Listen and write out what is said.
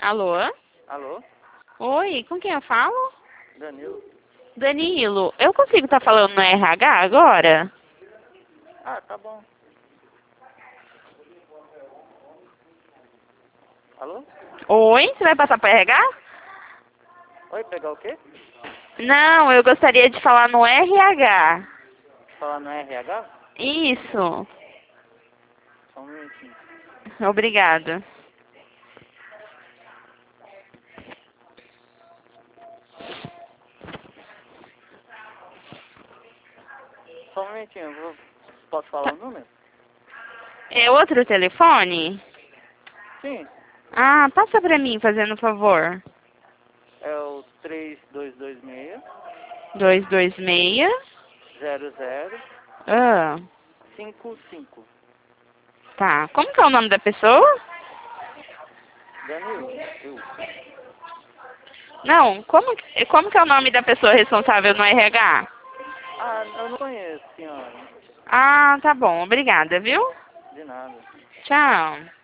Alô? Alô? Oi, com quem eu falo? Danilo? Danilo, eu consigo estar falando no RH agora? Ah, tá bom. Alô? Oi, você vai passar para RH? Oi, pegar o quê? Não, eu gostaria de falar no RH. Falar no RH? Isso. Só um minutinho. Obrigada. Só um minutinho, posso falar Tá. o número? É outro telefone? Sim, Ah, passa para mim, fazendo favor. é o 3226 226. 0055. Ah, tá. Como que é o nome da pessoa? Danilo, eu. Não, como que é o nome da pessoa responsável no RH? Ah, eu não conheço, senhora. Ah, tá bom. Obrigada, viu? De nada. Tchau.